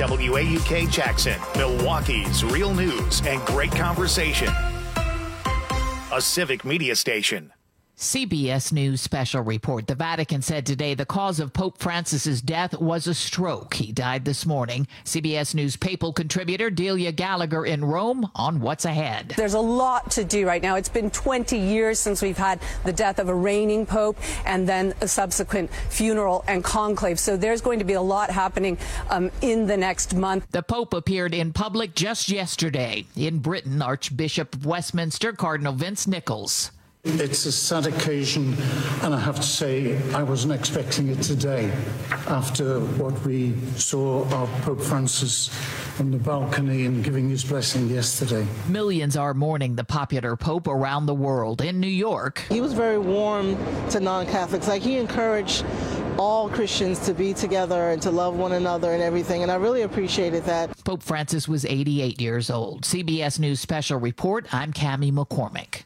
WAUK Jackson, Milwaukee's real news and great conversation. A Civic Media station. CBS News special report. The Vatican said today the cause of Pope Francis's death was a stroke. He died this morning. CBS News papal contributor Delia Gallagher in Rome on what's ahead. There's a lot to do right now. It's been 20 years since we've had the death of a reigning pope and then a subsequent funeral and conclave. So there's going to be a lot happening in the next month. The Pope appeared in public just yesterday. In Britain, Archbishop of Westminster, Cardinal Vince Nichols. It's a sad occasion, and I have to say I wasn't expecting it today after what we saw of Pope Francis on the balcony and giving his blessing yesterday. Millions are mourning the popular Pope around the world. In New York, he was very warm to non-Catholics. Like, he encouraged all Christians to be together and to love one another and everything, and I really appreciated that. Pope Francis was 88 years old. CBS News special report. I'm Cammie McCormick.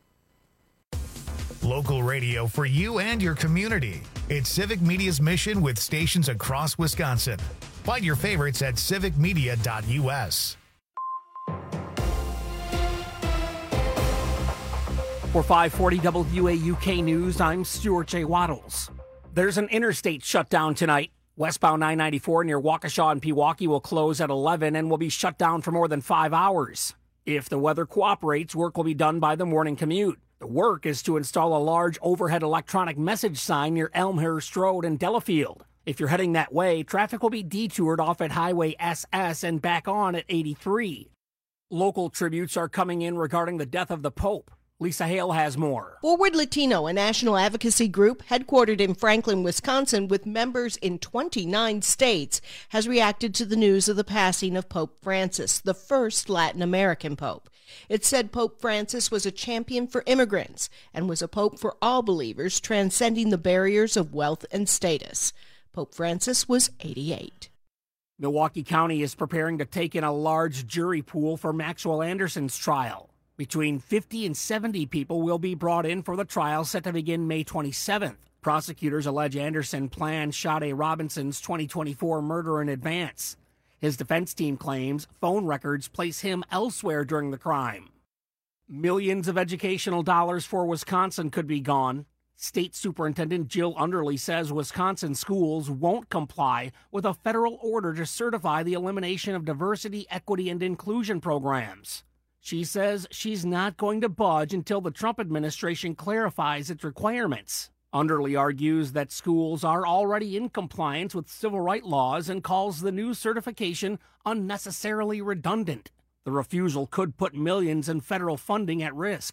Local radio for you and your community. It's Civic Media's mission with stations across Wisconsin. Find your favorites at civicmedia.us. For 540 WAUK News, I'm Stuart J. Waddles. There's an interstate shutdown tonight. Westbound 994 near Waukesha and Pewaukee will close at 11 and will be shut down for more than 5 hours. If the weather cooperates, work will be done by the morning commute. The work is to install a large overhead electronic message sign near Elmhurst Road and Delafield. If you're heading that way, traffic will be detoured off at Highway SS and back on at 83. Local tributes are coming in regarding the death of the Pope. Lisa Hale has more. Forward Latino, a national advocacy group headquartered in Franklin, Wisconsin, with members in 29 states, has reacted to the news of the passing of Pope Francis, the first Latin American pope. It said Pope Francis was a champion for immigrants and was a pope for all believers, transcending the barriers of wealth and status. Pope Francis was 88. Milwaukee County is preparing to take in a large jury pool for Maxwell Anderson's trial. Between 50 and 70 people will be brought in for the trial set to begin May 27th. Prosecutors allege Anderson planned Sade Robinson's 2024 murder in advance. His defense team claims phone records place him elsewhere during the crime. Millions of educational dollars for Wisconsin could be gone. State Superintendent Jill Underly says Wisconsin schools won't comply with a federal order to certify the elimination of diversity, equity, and inclusion programs. She says she's not going to budge until the Trump administration clarifies its requirements. Underly argues that schools are already in compliance with civil rights laws and calls the new certification unnecessarily redundant. The refusal could put millions in federal funding at risk.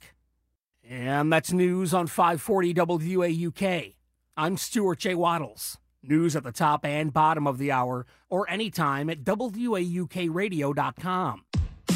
And that's news on 540 WAUK. I'm Stuart J. Waddles. News at the top and bottom of the hour or anytime at WAUKradio.com.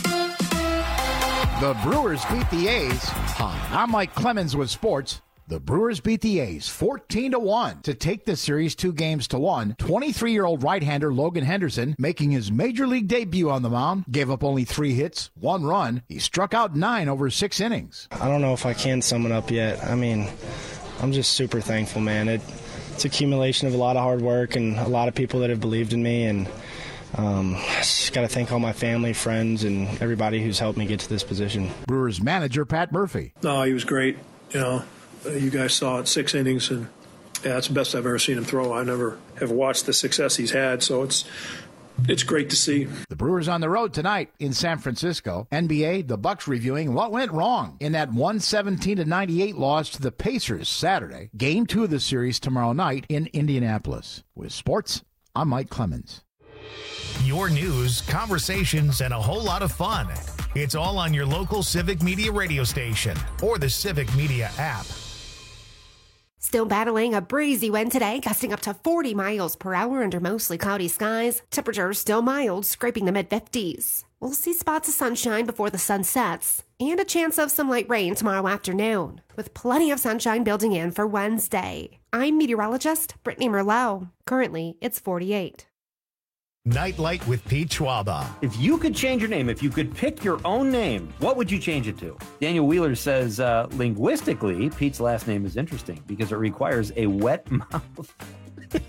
The Brewers beat the A's. Hi, I'm Mike Clemens with sports. The Brewers beat the A's 14-1 to take the series 2-1. 23-year-old right-hander Logan Henderson, making his major league debut on the mound, gave up only 3 hits, 1 run. He struck out 9 over 6 innings. I don't know if I can sum it up yet. I mean, I'm just super thankful, man. It's accumulation of a lot of hard work and a lot of people that have believed in me, and I just got to thank all my family, friends, and everybody who's helped me get to this position. Brewers manager Pat Murphy. No, he was great. You know, you guys saw it, 6 innings, and yeah, it's the best I've ever seen him throw. I never have watched the success he's had, so it's great to see. The Brewers on the road tonight in San Francisco. NBA, the Bucks reviewing what went wrong in that 117-98 loss to the Pacers Saturday. Game 2 of the series tomorrow night in Indianapolis. With sports, I'm Mike Clemens. Your news, conversations, and a whole lot of fun. It's all on your local Civic Media radio station or the Civic Media app. Still battling a breezy wind today, gusting up to 40 miles per hour under mostly cloudy skies. Temperatures still mild, scraping the mid-50s. We'll see spots of sunshine before the sun sets, and a chance of some light rain tomorrow afternoon, with plenty of sunshine building in for Wednesday. I'm meteorologist Brittany Merlot. Currently, it's 48. Nightlight with Pete Schwaba. If you could change your name, if you could pick your own name, what would you change it to? Daniel Wheeler says, linguistically, Pete's last name is interesting because it requires a wet mouth.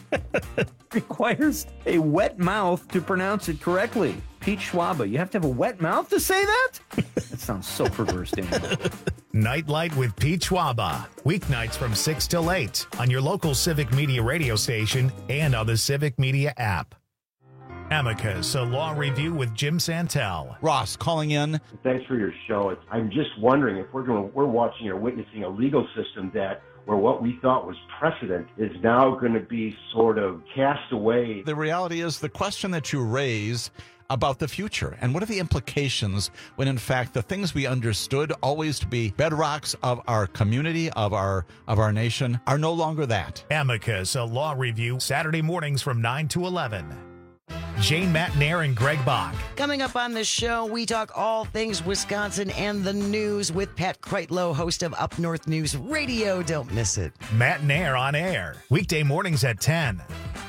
Requires a wet mouth to pronounce it correctly. Pete Schwaba, you have to have a wet mouth to say that? That sounds so perverse, Daniel. Nightlight with Pete Schwaba. Weeknights from 6 till 8 on your local Civic Media radio station and on the Civic Media app. Amicus, a law review with Jim Santel. Ross calling in. Thanks for your show. I'm just wondering if we're watching or witnessing a legal system where what we thought was precedent is now going to be sort of cast away. The reality is the question that you raise about the future and what are the implications when in fact the things we understood always to be bedrocks of our community, of our nation, are no longer that. Amicus, a law review, Saturday mornings from 9 to 11. Jane Matnair and Greg Bach. Coming up on the show, we talk all things Wisconsin and the news with Pat Kreitlow, host of Up North News Radio. Don't miss it. Matnair on air, weekday mornings at 10.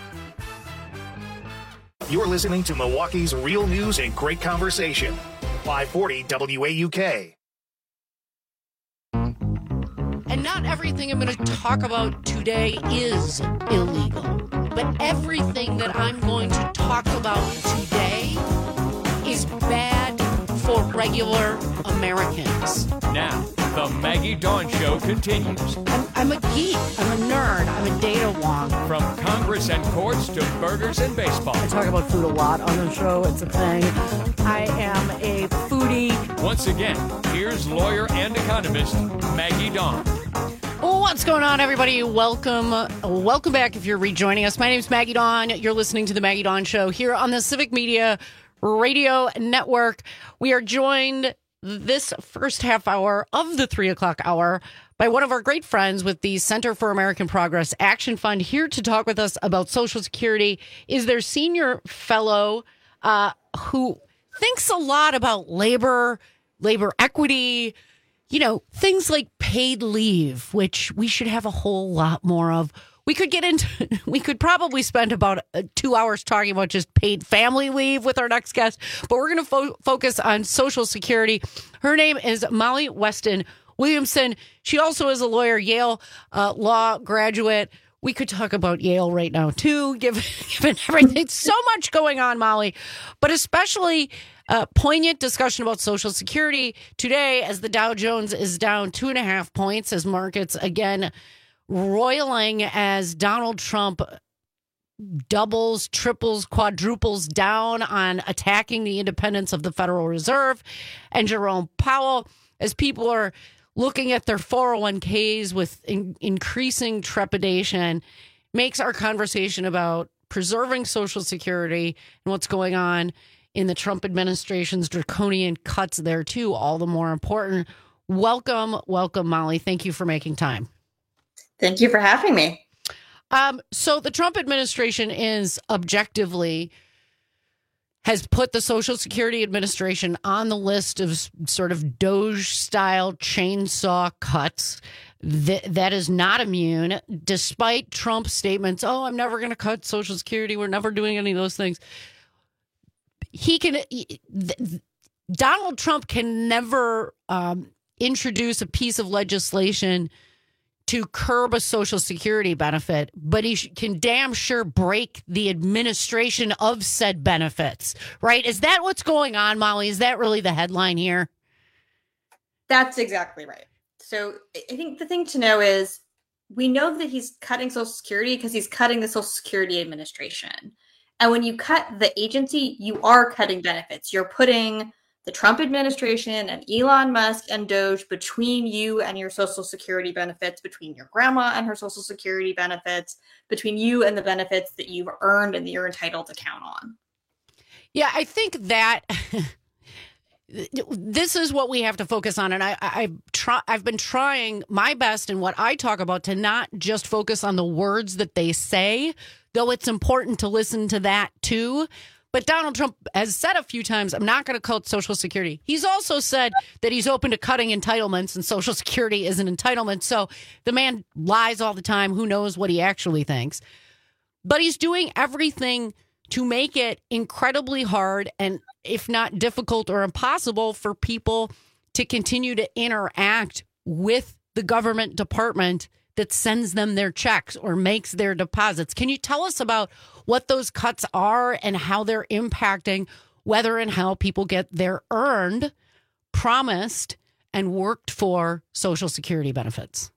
You're listening to Milwaukee's real news and great conversation. 540 WAUK. And not everything I'm going to talk about today is illegal. But everything that I'm going to talk about today is bad for regular Americans. Now, the Maggie Dawn Show continues. I'm a geek. I'm a nerd. I'm a data wonk. From Congress and courts to burgers and baseball. I talk about food a lot on the show. It's a thing. I am a foodie. Once again, here's lawyer and economist Maggie Dawn. What's going on, everybody? Welcome back if you're rejoining us. My name is Maggie Dawn. You're listening to the Maggie Dawn Show here on the Civic Media Radio Network. We are joined this first half hour of the 3 o'clock hour by one of our great friends with the Center for American Progress Action Fund. Here to talk with us about Social Security is their senior fellow who thinks a lot about labor equity, things like paid leave, which we should have a whole lot more of. We could probably spend about 2 hours talking about just paid family leave with our next guest, but we're going to focus on Social Security. Her name is Molly Weston Williamson. She also is a lawyer, Yale law graduate. We could talk about Yale right now, too, given everything. So much going on, Molly, but especially poignant discussion about Social Security today as the Dow Jones is down 2.5 points as markets again roiling as Donald Trump doubles, triples, quadruples down on attacking the independence of the Federal Reserve, and Jerome Powell as people are looking at their 401ks with increasing trepidation, makes our conversation about preserving Social Security and what's going on in the Trump administration's draconian cuts there, too, all the more important. Welcome, Molly. Thank you for making time. Thank you for having me. So the Trump administration has put the Social Security Administration on the list of sort of Doge-style chainsaw cuts. That is not immune, despite Trump's statements, I'm never going to cut Social Security. We're never doing any of those things. Donald Trump can never introduce a piece of legislation to curb a Social Security benefit, but he can damn sure break the administration of said benefits, right? Is that what's going on, Molly? Is that really the headline here? That's exactly right. So I think the thing to know is we know that he's cutting Social Security because he's cutting the Social Security Administration. And when you cut the agency, you are cutting benefits. You're putting the Trump administration and Elon Musk and Doge between you and your Social Security benefits, between your grandma and her Social Security benefits, between you and the benefits that you've earned and that you're entitled to count on. Yeah, I think that this is what we have to focus on. And I've been trying my best in what I talk about to not just focus on the words that they say, though it's important to listen to that too. But Donald Trump has said a few times, I'm not going to cut Social Security. He's also said that he's open to cutting entitlements, and Social Security is an entitlement. So the man lies all the time. Who knows what he actually thinks? But he's doing everything to make it incredibly hard and, if not difficult or impossible, for people to continue to interact with the government department that sends them their checks or makes their deposits. Can you tell us about what those cuts are and how they're impacting whether and how people get their earned, promised, and worked for Social Security benefits?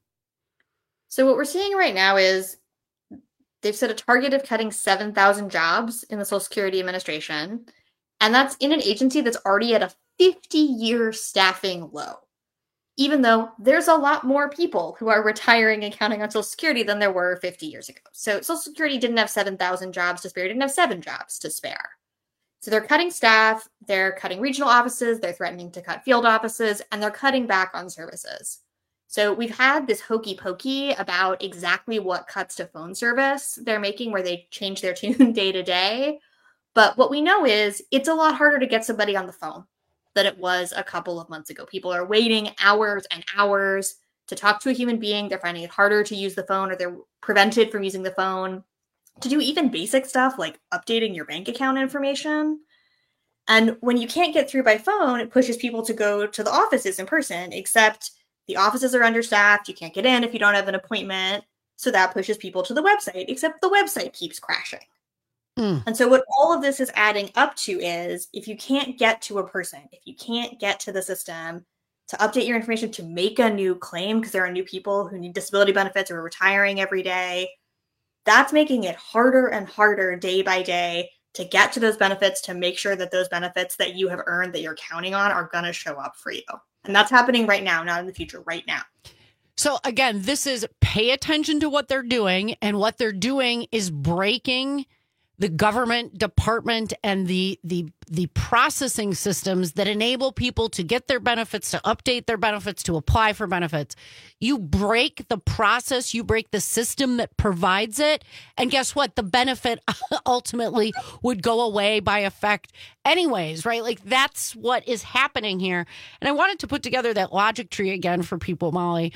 So what we're seeing right now is they've set a target of cutting 7,000 jobs in the Social Security Administration, and that's in an agency that's already at a 50-year staffing low, even though there's a lot more people who are retiring and counting on Social Security than there were 50 years ago. So Social Security didn't have 7,000 jobs to spare, it didn't have 7 jobs to spare. So they're cutting staff, they're cutting regional offices, they're threatening to cut field offices, and they're cutting back on services. So we've had this hokey pokey about exactly what cuts to phone service they're making, where they change their tune day to day. But what we know is it's a lot harder to get somebody on the phone than it was a couple of months ago. People are waiting hours and hours to talk to a human being. They're finding it harder to use the phone, or they're prevented from using the phone to do even basic stuff like updating your bank account information. And when you can't get through by phone, it pushes people to go to the offices in person, except the offices are understaffed. You can't get in if you don't have an appointment. So that pushes people to the website, except the website keeps crashing. And so what all of this is adding up to is if you can't get to a person, if you can't get to the system to update your information, to make a new claim, because there are new people who need disability benefits or are retiring every day, that's making it harder and harder day by day to get to those benefits, to make sure that those benefits that you have earned, that you're counting on, are going to show up for you. And that's happening right now, not in the future, right now. So again, this is pay attention to what they're doing, and what they're doing is breaking the government department and the processing systems that enable people to get their benefits, to update their benefits, to apply for benefits. You break the process, you break the system that provides it, and guess what? The benefit ultimately would go away by effect anyways, right? Like, that's what is happening here. And I wanted to put together that logic tree again for people, Molly.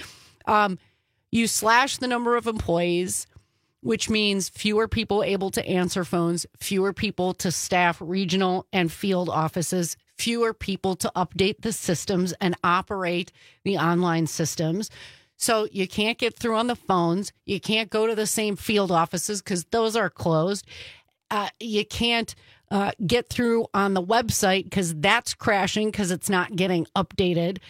You slash the number of employees, which means fewer people able to answer phones, fewer people to staff regional and field offices, fewer people to update the systems and operate the online systems. So you can't get through on the phones. You can't go to the same field offices because those are closed. You can't get through on the website because that's crashing because it's not getting updated.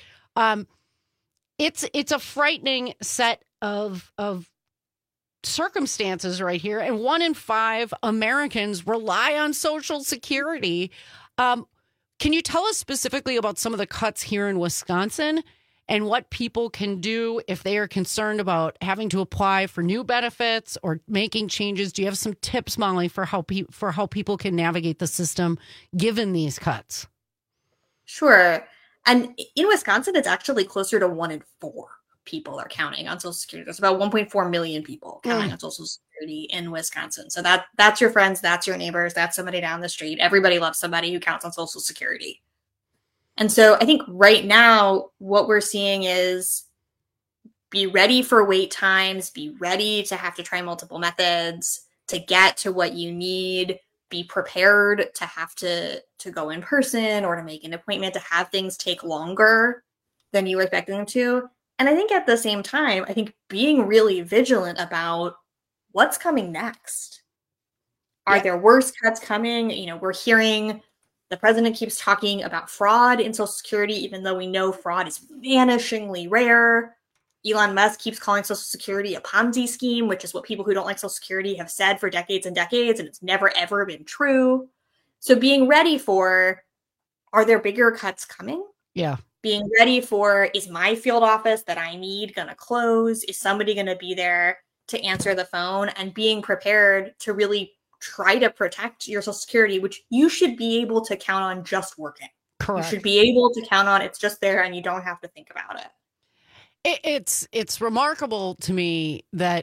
It's a frightening set of circumstances right here, and 1 in 5 Americans rely on Social Security. Can you tell us specifically about some of the cuts here in Wisconsin and what people can do if they are concerned about having to apply for new benefits or making changes? Do you have some tips, Molly, for how people can navigate the system given these cuts? Sure. And in Wisconsin, it's actually closer to 1 in 4 people are counting on Social Security. There's about 1.4 million people counting on Social Security in Wisconsin. So that's your friends, that's your neighbors, that's somebody down the street. Everybody loves somebody who counts on Social Security. And so I think right now what we're seeing is be ready for wait times, be ready to have to try multiple methods to get to what you need, be prepared to have to go in person or to make an appointment, to have things take longer than you were expecting them to. And I think at the same time, I think being really vigilant about what's coming next. Are there worse cuts coming? You know, we're hearing the president keeps talking about fraud in Social Security, even though we know fraud is vanishingly rare. Elon Musk keeps calling Social Security a Ponzi scheme, which is what people who don't like Social Security have said for decades and decades, and it's never, ever been true. So being ready for, are there bigger cuts coming? Yeah. Being ready for, is my field office that I need going to close? Is somebody going to be there to answer the phone? And being prepared to really try to protect your Social Security, which you should be able to count on just working. Correct. You should be able to count on it's just there and you don't have to think about it. It's remarkable to me that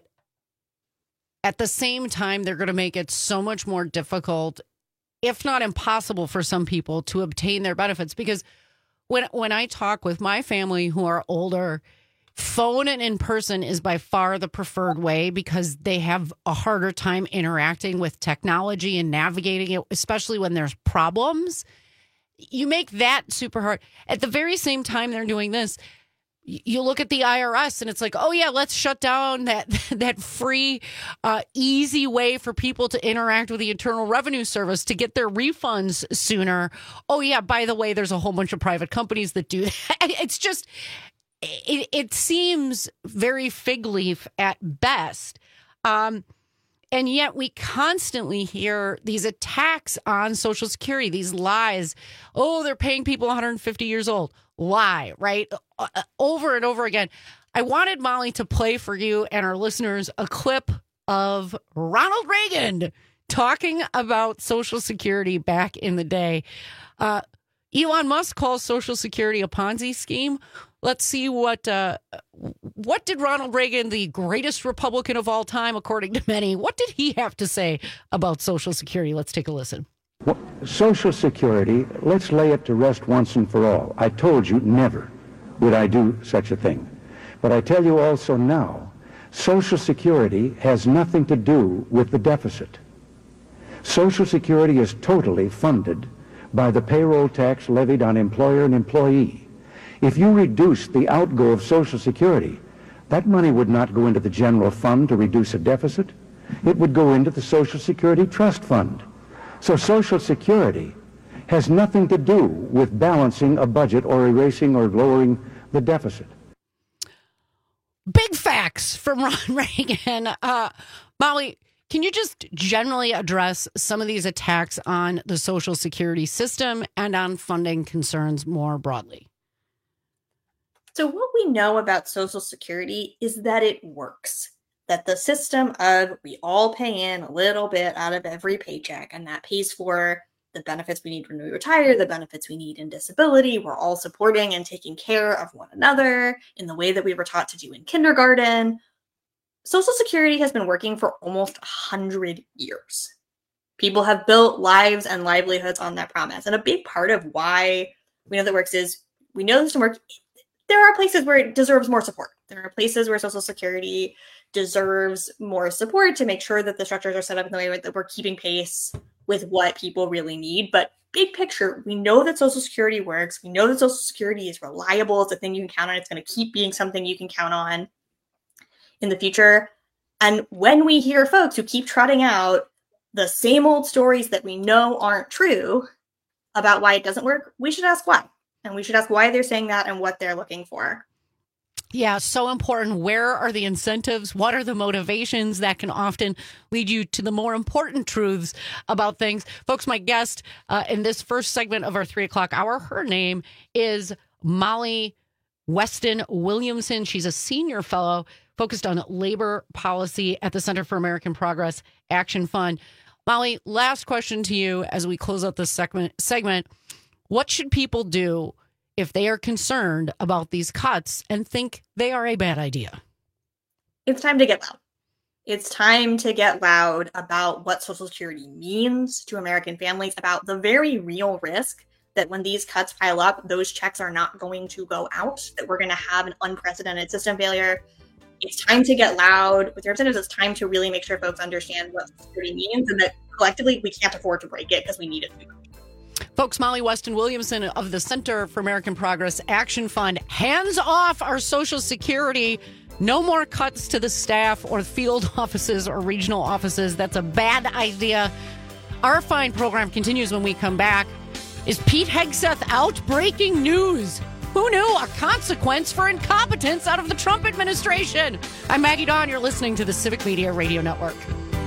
at the same time, they're going to make it so much more difficult, if not impossible, for some people to obtain their benefits. Because when I talk with my family who are older, phone and in person is by far the preferred way because they have a harder time interacting with technology and navigating it, especially when there's problems. You make that super hard. At the very same time they're doing this, you look at the IRS and it's like, oh yeah, let's shut down that free, easy way for people to interact with the Internal Revenue Service to get their refunds sooner. Oh yeah, by the way, there's a whole bunch of private companies that do that. It's just, it seems very fig leaf at best. And yet we constantly hear these attacks on Social Security, these lies. Oh, they're paying people 150 years old. Lie, right? Over and over again. I wanted Molly to play for you and our listeners a clip of Ronald Reagan talking about Social Security back in the day. Elon Musk calls Social Security a Ponzi scheme. Let's see what did Ronald Reagan, the greatest Republican of all time, according to many, what did he have to say about Social Security? Let's take a listen. Well, Social Security, let's lay it to rest once and for all. I told you never would I do such a thing. But I tell you also now, Social Security has nothing to do with the deficit. Social Security is totally funded by the payroll tax levied on employer and employee. If you reduce the outgo of Social Security, that money would not go into the general fund to reduce a deficit. It would go into the Social Security Trust Fund. So Social Security has nothing to do with balancing a budget or erasing or lowering the deficit. Big facts from Ron Reagan. Molly, can you just generally address some of these attacks on the Social Security system and on funding concerns more broadly? So what we know about Social Security is that it works. That the system of we all pay in a little bit out of every paycheck, and that pays for the benefits we need when we retire, the benefits we need in disability. We're all supporting and taking care of one another in the way that we were taught to do in kindergarten. Social Security has been working for almost 100 years. People have built lives and livelihoods on that promise. And a big part of why we know that works is we know this works. There are places where it deserves more support. There are places where Social Security deserves more support to make sure that the structures are set up in the way that we're keeping pace with what people really need. But big picture, we know that Social Security works. We know that Social Security is reliable. It's a thing you can count on. It's going to keep being something you can count on in the future. And when we hear folks who keep trotting out the same old stories that we know aren't true about why it doesn't work, we should ask why. And we should ask why they're saying that and what they're looking for. Yeah, so important. Where are the incentives? What are the motivations that can often lead you to the more important truths about things? Folks, my guest in this first segment of our 3 o'clock hour, her name is Molly Weston Williamson. She's a senior fellow focused on labor policy at the Center for American Progress Action Fund. Molly, last question to you as we close out this segment. What should people do if they are concerned about these cuts and think they are a bad idea? It's time to get loud. It's time to get loud about what Social Security means to American families, about the very real risk that when these cuts pile up, those checks are not going to go out, that we're going to have an unprecedented system failure. It's time to get loud with representatives. It's time to really make sure folks understand what Social Security means and that collectively we can't afford to break it because we need it to be. Folks, Molly Weston Williamson of the Center for American Progress Action Fund. Hands off our Social Security. No more cuts to the staff or field offices or regional offices. That's a bad idea. Our fine program continues when we come back. Is Pete Hegseth out? Breaking news. Who knew? A consequence for incompetence out of the Trump administration. I'm Maggie Dawn. You're listening to the Civic Media Radio Network.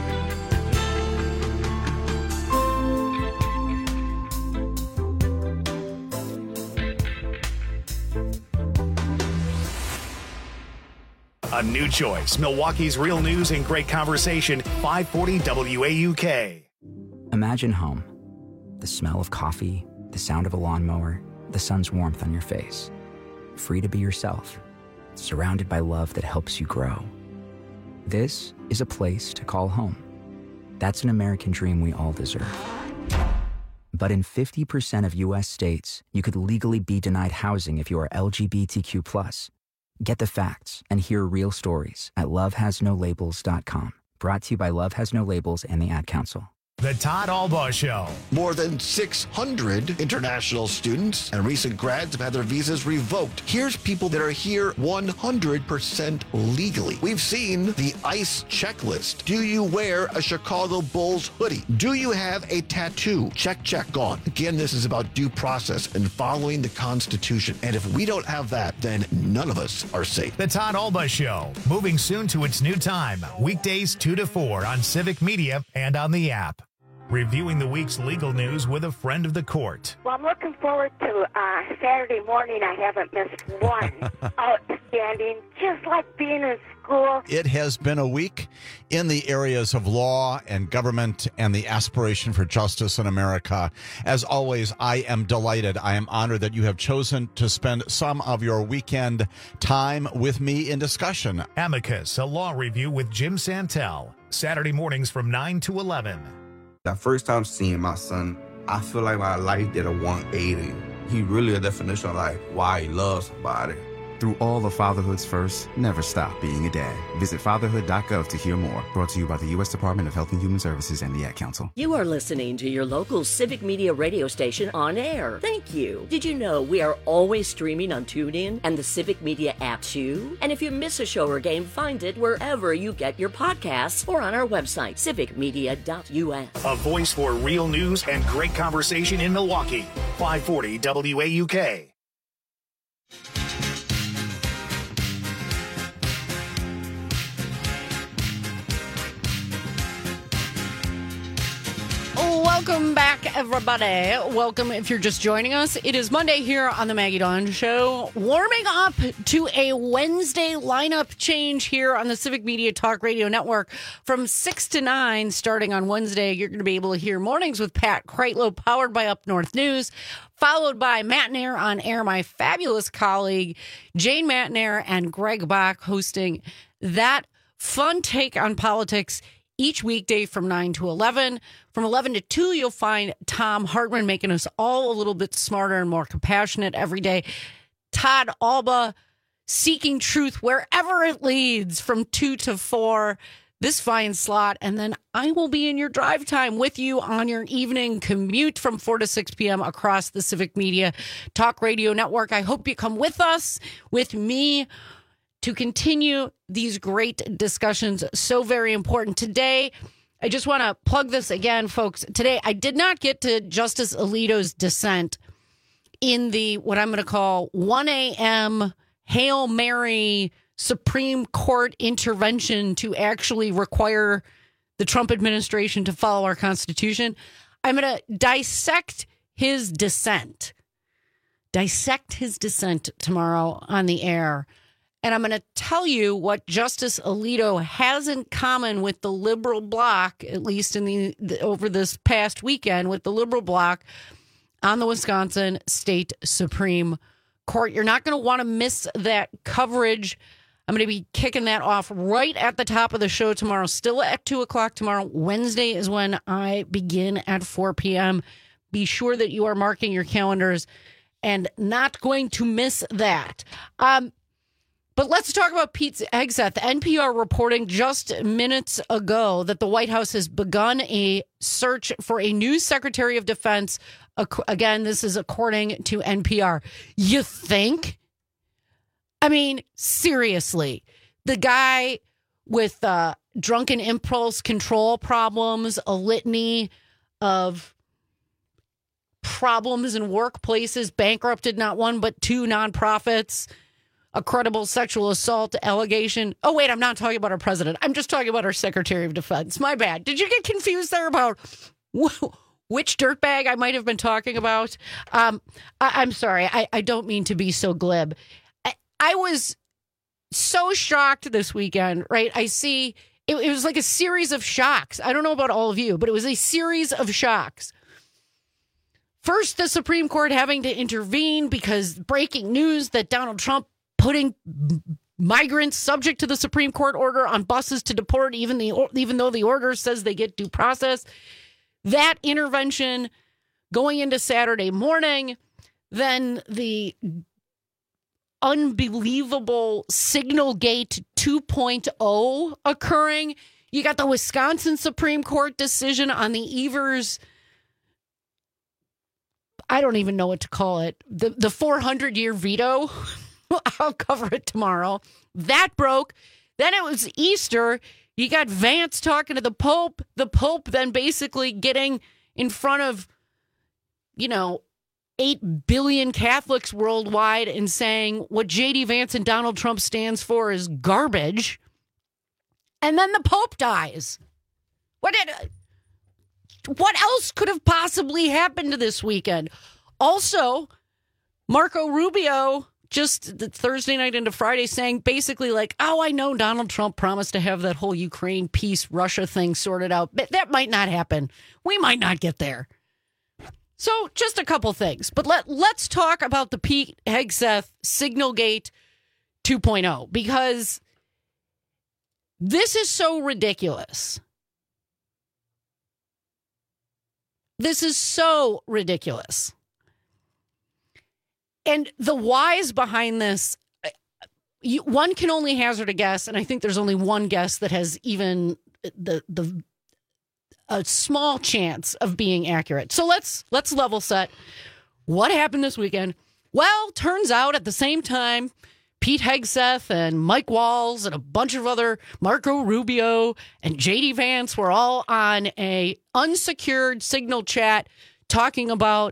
A new choice. Milwaukee's real news and great conversation. 540 WAUK. Imagine home. The smell of coffee, the sound of a lawnmower, the sun's warmth on your face. Free to be yourself. Surrounded by love that helps you grow. This is a place to call home. That's an American dream we all deserve. But in 50% of U.S. states, you could legally be denied housing if you are LGBTQ+. Get the facts and hear real stories at lovehasnolabels.com. Brought to you by Love Has No Labels and the Ad Council. The Todd Albaugh Show. More than 600 international students and recent grads have had their visas revoked. Here's people that are here 100% legally. We've seen the ICE checklist. Do you wear a Chicago Bulls hoodie? Do you have a tattoo? Check, gone. Again, this is about due process and following the Constitution. And if we don't have that, then none of us are safe. The Todd Albaugh Show, moving soon to its new time, weekdays 2 to 4 on Civic Media and on the app. Reviewing the week's legal news with a friend of the court. Well, I'm looking forward to Saturday morning. I haven't missed one. Outstanding, just like being in school. It has been a week in the areas of law and government and the aspiration for justice in America. As always, I am delighted. I am honored that you have chosen to spend some of your weekend time with me in discussion. Amicus, a law review with Jim Santel. Saturday mornings from 9 to 11. The first time seeing my son, I feel like my life did a 180. He really a definition of like why he loves somebody. Through all of fatherhood's first, never stop being a dad. Visit fatherhood.gov to hear more. Brought to you by the U.S. Department of Health and Human Services and the Ad Council. You are listening to your local Civic Media radio station on air. Thank you. Did you know we are always streaming on TuneIn and the Civic Media app too? And if you miss a show or game, find it wherever you get your podcasts or on our website, civicmedia.us. A voice for real news and great conversation in Milwaukee. 540 WAUK. Welcome back, everybody. Welcome if you're just joining us. It is Monday here on the Maggie Dawn Show. Warming up to a Wednesday lineup change here on the Civic Media Talk Radio Network from 6 to 9 starting on Wednesday. You're going to be able to hear Mornings with Pat Kreitlow, powered by Up North News, followed by Matt Nair on air, my fabulous colleague Jane Matt Nair and Greg Bach hosting that fun take on politics each weekday from 9 to 11. From 11 to 2, you'll find Tom Hartman making us all a little bit smarter and more compassionate every day. Todd Albaugh seeking truth wherever it leads from 2 to 4, this fine slot. And then I will be in your drive time with you on your evening commute from 4 to 6 p.m. across the Civic Media Talk Radio Network. I hope you come with us, with me, to continue these great discussions. So very important. Today, I just want to plug this again, folks. Today, I did not get to Justice Alito's dissent in the, what I'm going to call 1 a.m. Hail Mary Supreme Court intervention to actually require the Trump administration to follow our Constitution. I'm going to dissect his dissent tomorrow on the air. And I'm going to tell you what Justice Alito has in common with the liberal bloc, at least in over this past weekend, with the liberal bloc on the Wisconsin State Supreme Court. You're not going to want to miss that coverage. I'm going to be kicking that off right at the top of the show tomorrow, still at 2 o'clock tomorrow. Wednesday is when I begin at 4 p.m. Be sure that you are marking your calendars and not going to miss that. But let's talk about Pete Hegseth. The NPR reporting just minutes ago that the White House has begun a search for a new Secretary of Defense. Again, this is according to NPR. You think? I mean, seriously, the guy with drunken impulse control problems, a litany of problems in workplaces, bankrupted not one but two nonprofits, a credible sexual assault allegation. Oh, wait, I'm not talking about our president. I'm just talking about our Secretary of Defense. My bad. Did you get confused there about which dirtbag I might have been talking about? I'm sorry. I don't mean to be so glib. I was so shocked this weekend, right? I see it was like a series of shocks. I don't know about all of you, but it was a series of shocks. First, the Supreme Court having to intervene because breaking news that Donald Trump putting migrants subject to the Supreme Court order on buses to deport, even though the order says they get due process. That intervention going into Saturday morning, then the unbelievable Signalgate 2.0 occurring. You got the Wisconsin Supreme Court decision on the Evers, I don't even know what to call it, the 400-year veto. I'll cover it tomorrow. That broke. Then it was Easter. You got Vance talking to the Pope. The Pope then basically getting in front of, 8 billion Catholics worldwide and saying what J.D. Vance and Donald Trump stands for is garbage. And then the Pope dies. What else could have possibly happened this weekend? Also, Marco Rubio, just the Thursday night into Friday, saying basically like, oh, I know Donald Trump promised to have that whole Ukraine peace Russia thing sorted out, but that might not happen. We might not get there. So just a couple things, but let's talk about the Pete Hegseth Signalgate 2.0, because this is so ridiculous. This is so ridiculous. And the whys behind this, one can only hazard a guess, and I think there's only one guess that has even a small chance of being accurate. So let's level set. What happened this weekend? Well, turns out at the same time, Pete Hegseth and Mike Walls and a bunch of other, Marco Rubio and J.D. Vance were all on a unsecured Signal chat talking about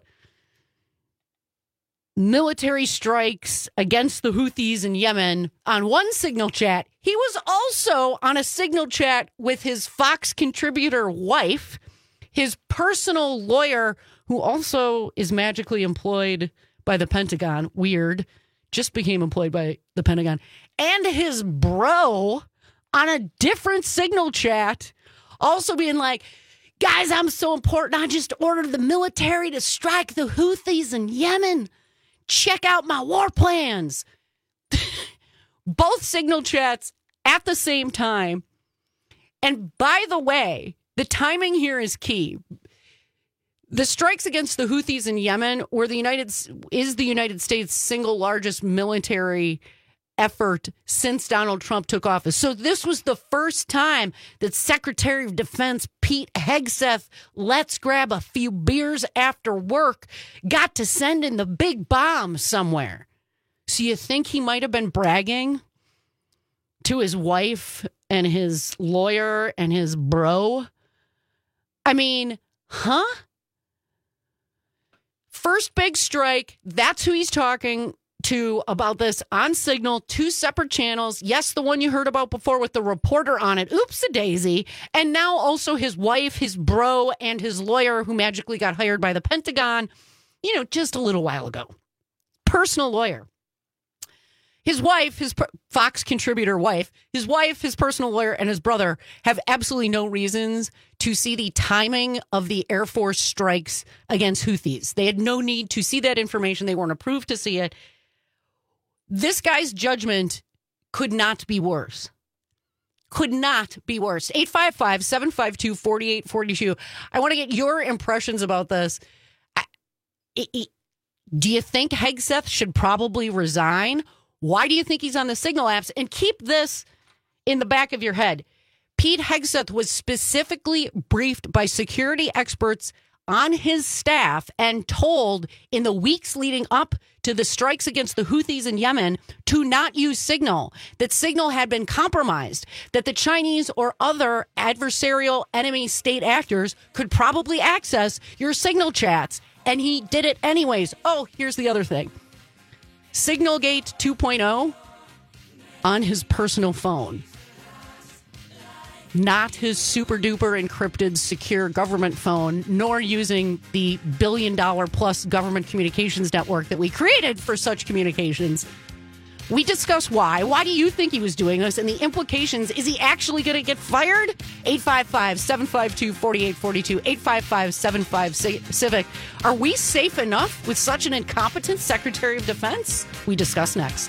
military strikes against the Houthis in Yemen. On one Signal chat, he was also on a Signal chat with his Fox contributor wife, his personal lawyer, who also is magically employed by the Pentagon. Weird. Just became employed by the Pentagon. And his bro on a different Signal chat, also being like, guys, I'm so important. I just ordered the military to strike the Houthis in Yemen. Check out my war plans. Both Signal chats at the same time. And by the way, the timing here is key. The strikes against the Houthis in Yemen were the United States' single largest military effort since Donald Trump took office. So this was the first time that Secretary of Defense Pete Hegseth, let's grab a few beers after work, got to send in the big bomb somewhere. So you think he might have been bragging to his wife and his lawyer and his bro? I mean, huh? First big strike, that's who he's talking to about this on Signal, 2 separate channels. Yes, the one you heard about before with the reporter on it. Oops-a-daisy. And now also his wife, his bro, and his lawyer who magically got hired by the Pentagon, just a little while ago. Personal lawyer. His wife, his Fox contributor wife, his personal lawyer, and his brother have absolutely no reasons to see the timing of the Air Force strikes against Houthis. They had no need to see that information. They weren't approved to see it. This guy's judgment could not be worse. Could not be worse. 855-752-4842. I want to get your impressions about this. Do you think Hegseth should probably resign? Why do you think he's on the Signal apps? And keep this in the back of your head. Pete Hegseth was specifically briefed by security experts on his staff and told in the weeks leading up to the strikes against the Houthis in Yemen to not use Signal, that Signal had been compromised, that the Chinese or other adversarial enemy state actors could probably access your Signal chats. And he did it anyways. Oh, here's the other thing. Signalgate 2.0 on his personal phone. Not his super duper encrypted secure government phone, nor using the $1 billion plus government communications network that we created for such communications. We discuss why. Why do you think he was doing this? And the implications, is he actually going to get fired? 855-752-4842, 855-75-CIVIC. Are we safe enough with such an incompetent Secretary of Defense? We discuss next.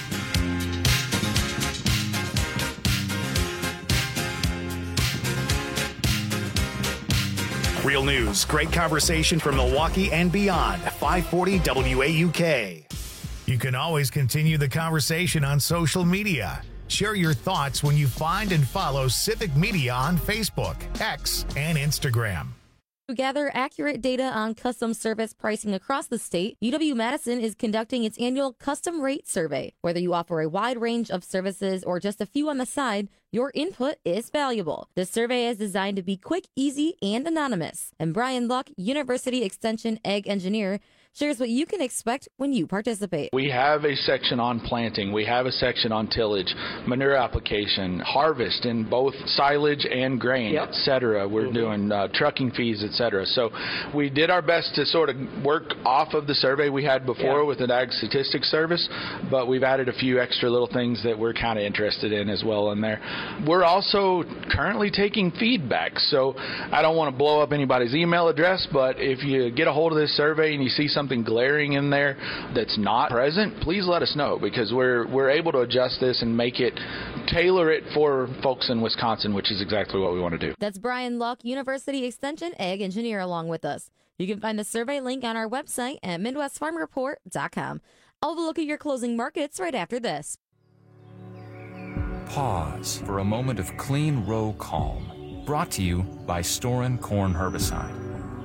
Real news, great conversation from Milwaukee and beyond. 540 WAUK. You can always continue the conversation on social media. Share your thoughts when you find and follow Civic Media on Facebook, X, and Instagram. To gather accurate data on custom service pricing across the state, UW-Madison is conducting its annual Custom Rate Survey. Whether you offer a wide range of services or just a few on the side, your input is valuable. The survey is designed to be quick, easy, and anonymous. And Brian Luck, University Extension Ag Engineer, shares what you can expect when you participate. We have a section on planting. We have a section on tillage, manure application, harvest in both silage and grain, et cetera. We're doing trucking fees, et cetera. So we did our best to sort of work off of the survey we had before with an Ag Statistics Service, but we've added a few extra little things that we're kind of interested in as well in there. We're also currently taking feedback, so I don't want to blow up anybody's email address, but if you get a hold of this survey and you see something glaring in there that's not present, please let us know, because we're able to adjust this and tailor it for folks in Wisconsin, which is exactly what we want to do. That's Brian Luck, University Extension Ag Engineer, along with us. You can find the survey link on our website at MidwestFarmReport.com. I'll look at your closing markets right after this. Pause for a moment of clean row calm. Brought to you by Storin Corn Herbicide.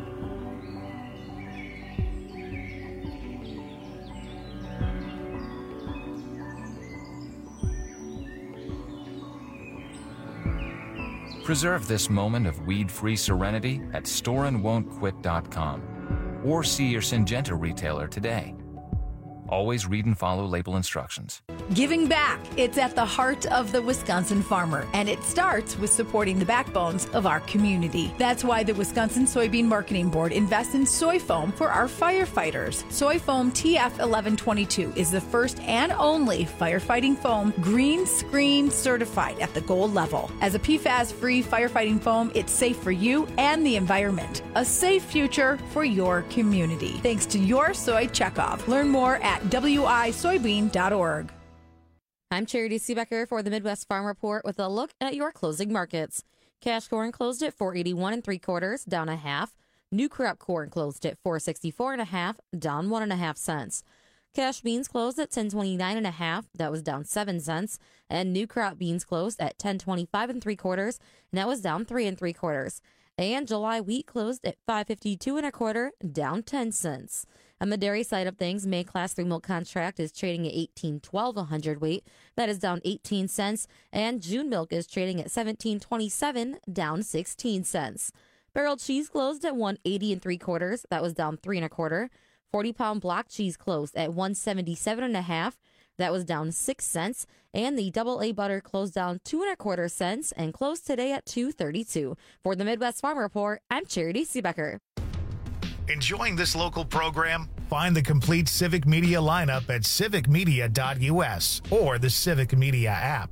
Preserve this moment of weed-free serenity at storeandwon'tquit.com or see your Syngenta retailer today. Always read and follow label instructions. Giving back. It's at the heart of the Wisconsin farmer, and it starts with supporting the backbones of our community. That's why the Wisconsin Soybean Marketing Board invests in soy foam for our firefighters. Soy foam TF1122 is the first and only firefighting foam green screen certified at the gold level. As a PFAS-free firefighting foam, it's safe for you and the environment. A safe future for your community. Thanks to your soy checkoff. Learn more at wisoybean.org. I'm Charity Seebecker for the Midwest Farm Report with a look at your closing markets. Cash corn closed at $4.81 3/4, down a half. New crop corn closed at $4.64 1/2, down 1.5 cents. Cash beans closed at $10.29 1/2, that was down 7 cents. And new crop beans closed at $10.25 3/4, and that was down 3 3/4. And July wheat closed at $5.52 1/4, down 10 cents. On the dairy side of things, May Class 3 milk contract is trading at $18.12 a hundredweight. That is down 18 cents. And June milk is trading at $17.27, down 16 cents. Barrel cheese closed at $1.80 3/4. That was down 3 1/4. 40-pound block cheese closed at $1.77 1/2. That was down 6 cents. And the double A butter closed down 2 1/4 cents and closed today at $2.32. For the Midwest Farm Report, I'm Charity Seebecker. Enjoying this local program? Find the complete Civic Media lineup at civicmedia.us or the Civic Media app.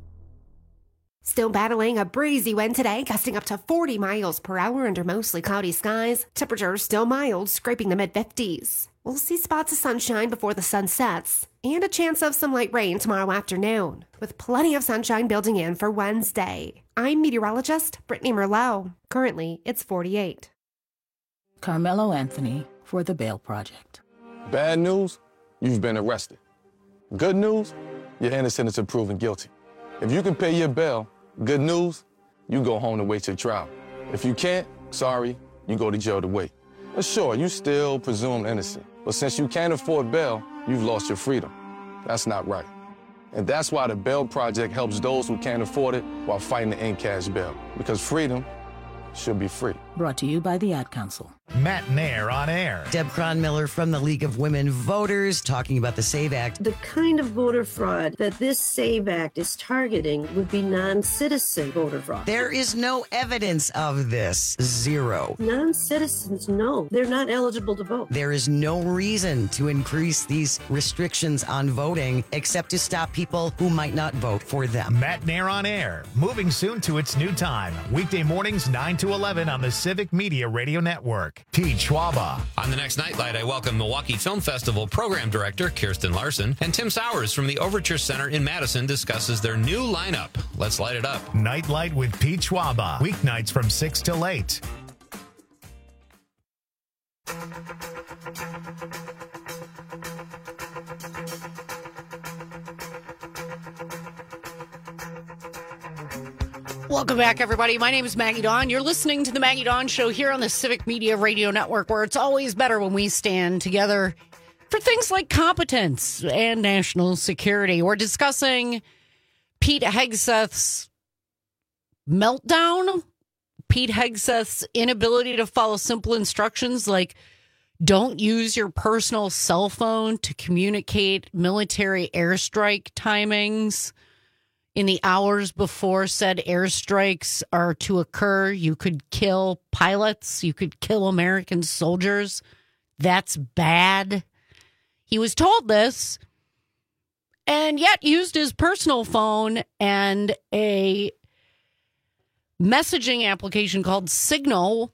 Still battling a breezy wind today, gusting up to 40 miles per hour under mostly cloudy skies. Temperatures still mild, scraping the mid-50s. We'll see spots of sunshine before the sun sets, and a chance of some light rain tomorrow afternoon, with plenty of sunshine building in for Wednesday. I'm meteorologist Brittany Merlot. Currently, it's 48. Carmelo Anthony for the Bail Project. Bad news, you've been arrested. Good news, you're innocent until proven guilty. If you can pay your bail, good news, you go home to wait your trial. If you can't, sorry, you go to jail to wait. But sure, you still presumed innocent. But since you can't afford bail, you've lost your freedom. That's not right. And that's why the Bail Project helps those who can't afford it while fighting to end cash bail. Because freedom should be free. Brought to you by the Ad Council. Matt Nair on air. Deb Cronmiller from the League of Women Voters talking about the SAVE Act. The kind of voter fraud that this SAVE Act is targeting would be non-citizen voter fraud. There is no evidence of this. Zero. Non-citizens, no. They're not eligible to vote. There is no reason to increase these restrictions on voting except to stop people who might not vote for them. Matt Nair on air. Moving soon to its new time. Weekday mornings 9 to 11 on the Civic Media Radio Network. Pete Schwaba. On the next Nightlight, I welcome Milwaukee Film Festival Program Director Kirsten Larson, and Tim Sowers from the Overture Center in Madison discusses their new lineup. Let's light it up. Nightlight with Pete Schwaba. Weeknights from 6 till 8. Welcome back, everybody. My name is Maggie Dawn. You're listening to the Maggie Dawn Show here on the Civic Media Radio Network, where it's always better when we stand together for things like competence and national security. We're discussing Pete Hegseth's meltdown, Pete Hegseth's inability to follow simple instructions like don't use your personal cell phone to communicate military airstrike timings in the hours before said airstrikes are to occur. You could kill pilots. You could kill American soldiers. That's bad. He was told this and yet used his personal phone and a messaging application called Signal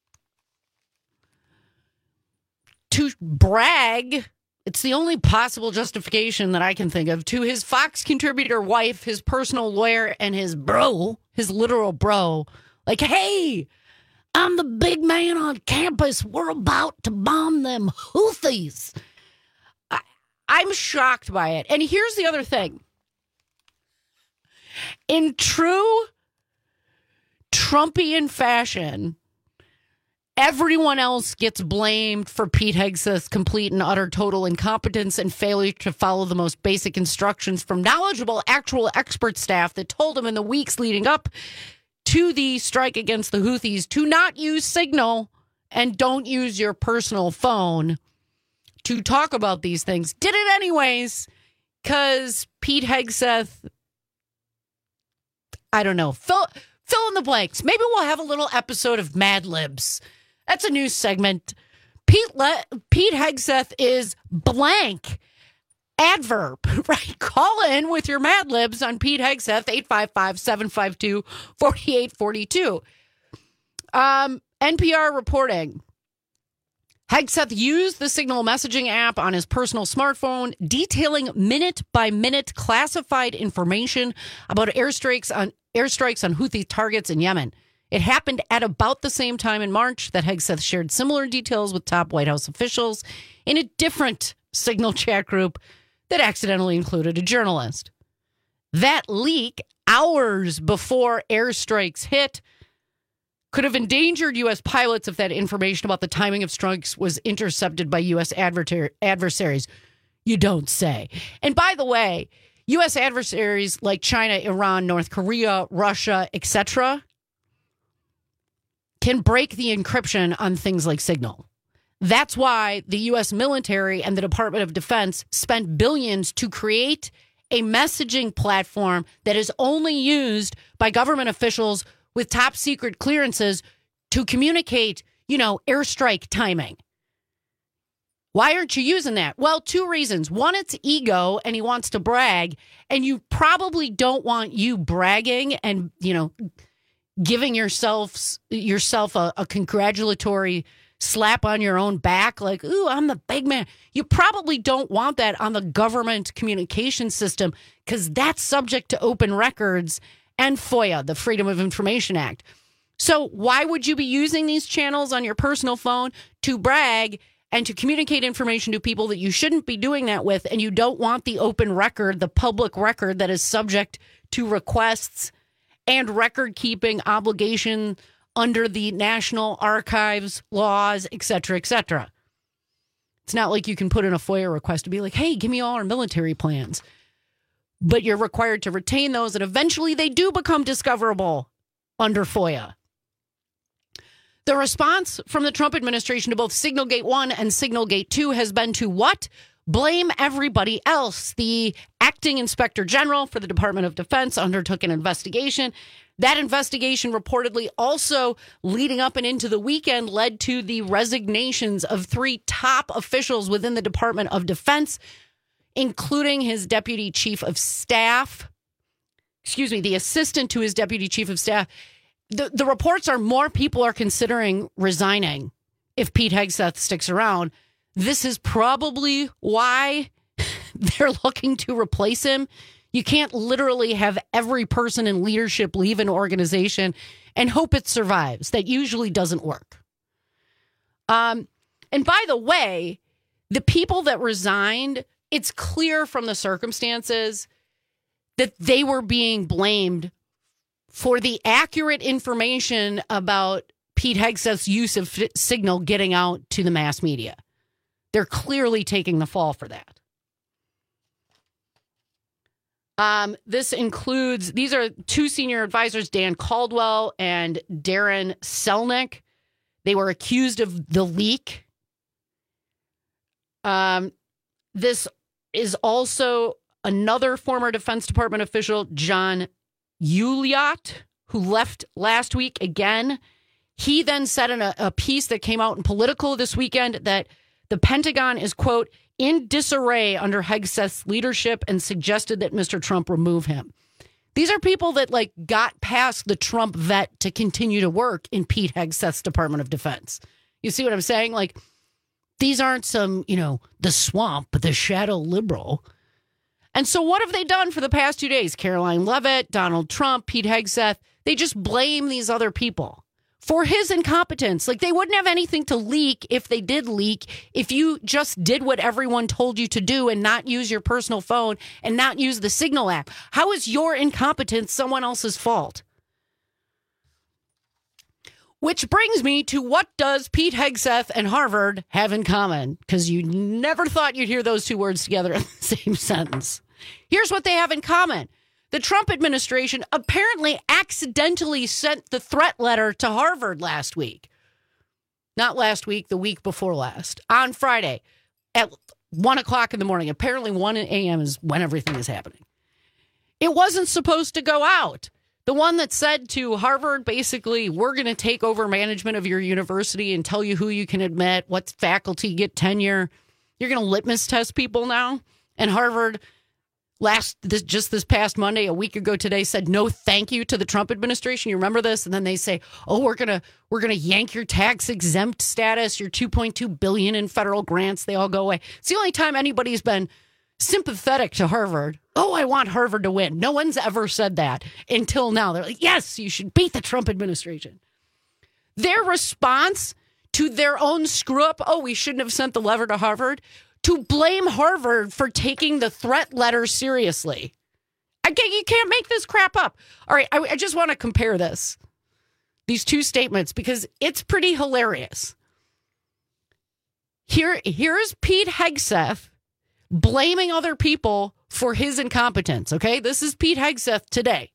to brag. It's the only possible justification that I can think of to his Fox contributor wife, his personal lawyer, and his bro, his literal bro. Like, hey, I'm the big man on campus. We're about to bomb them Houthis. I'm shocked by it. And here's the other thing. In true Trumpian fashion, everyone else gets blamed for Pete Hegseth's complete and utter total incompetence and failure to follow the most basic instructions from knowledgeable, actual expert staff that told him in the weeks leading up to the strike against the Houthis to not use Signal and don't use your personal phone to talk about these things. Did it anyways, because Pete Hegseth, I don't know, fill in the blanks. Maybe we'll have a little episode of Mad Libs. That's a new segment. Pete Hegseth is blank. Adverb, right? Call in with your Mad Libs on Pete Hegseth, 855-752-4842. NPR reporting. Hegseth used the Signal messaging app on his personal smartphone, detailing minute-by-minute classified information about airstrikes on Houthi targets in Yemen. It happened at about the same time in March that Hegseth shared similar details with top White House officials in a different Signal chat group that accidentally included a journalist. That leak, hours before airstrikes hit, could have endangered U.S. pilots if that information about the timing of strikes was intercepted by U.S. adversaries. You don't say. And by the way, U.S. adversaries like China, Iran, North Korea, Russia, etc., can break the encryption on things like Signal. That's why the U.S. military and the Department of Defense spent billions to create a messaging platform that is only used by government officials with top secret clearances to communicate, airstrike timing. Why aren't you using that? Well, two reasons. One, it's ego, and he wants to brag, and you probably don't want you bragging and, giving yourself a congratulatory slap on your own back, like, ooh, I'm the big man. You probably don't want that on the government communication system because that's subject to open records and FOIA, the Freedom of Information Act. So why would you be using these channels on your personal phone to brag and to communicate information to people that you shouldn't be doing that with, and you don't want the open record, the public record that is subject to requests and record-keeping obligation under the National Archives laws, et cetera, et cetera. It's not like you can put in a FOIA request to be like, hey, give me all our military plans. But you're required to retain those, and eventually they do become discoverable under FOIA. The response from the Trump administration to both Signalgate 1 and Signalgate 2 has been to what? Blame everybody else. The acting inspector general for the Department of Defense undertook an investigation. That investigation reportedly also leading up and into the weekend led to the resignations of 3 top officials within the Department of Defense, including his deputy chief of staff, the assistant to his deputy chief of staff. The reports are more people are considering resigning if Pete Hegseth sticks around. This is probably why they're looking to replace him. You can't literally have every person in leadership leave an organization and hope it survives. That usually doesn't work. And by the way, the people that resigned, it's clear from the circumstances that they were being blamed for the accurate information about Pete Hegseth's use of Signal getting out to the mass media. They're clearly taking the fall for that. This includes, these are two senior advisors, Dan Caldwell and Darren Selnick. They were accused of the leak. This is also another former Defense Department official, John Uliot, who left last week again. He then said in a piece that came out in Politico this weekend that the Pentagon is, quote, in disarray under Hegseth's leadership and suggested that Mr. Trump remove him. These are people that like got past the Trump vet to continue to work in Pete Hegseth's Department of Defense. You see what I'm saying? Like, these aren't some, the swamp, but the shadow liberal. And so what have they done for the past 2 days? Caroline Leavitt, Donald Trump, Pete Hegseth, they just blame these other people for his incompetence. Like, they wouldn't have anything to leak if they did leak, if you just did what everyone told you to do and not use your personal phone and not use the Signal app. How is your incompetence someone else's fault? Which brings me to, what does Pete Hegseth and Harvard have in common? Because you never thought you'd hear those two words together in the same sentence. Here's what they have in common. The Trump administration apparently accidentally sent the threat letter to Harvard last week. Not last week, the week before last. On Friday at 1 o'clock in the morning. Apparently 1 a.m. is when everything is happening. It wasn't supposed to go out. The one that said to Harvard, basically, we're going to take over management of your university and tell you who you can admit, what faculty get tenure. You're going to litmus test people now. And Harvard just this past Monday, a week ago today, said no thank you to the Trump administration. You remember this? And then they say, oh, we're gonna yank your tax exempt status, your $2.2 billion in federal grants. They all go away. It's the only time anybody's been sympathetic to Harvard. Oh, I want Harvard to win. No one's ever said that until now. They're like, yes, you should beat the Trump administration. Their response to their own screw up, oh, we shouldn't have sent the letter to Harvard, to blame Harvard for taking the threat letter seriously. You can't make this crap up. All right, I just want to compare these two statements, because it's pretty hilarious. Here's Pete Hegseth blaming other people for his incompetence, okay? This is Pete Hegseth today.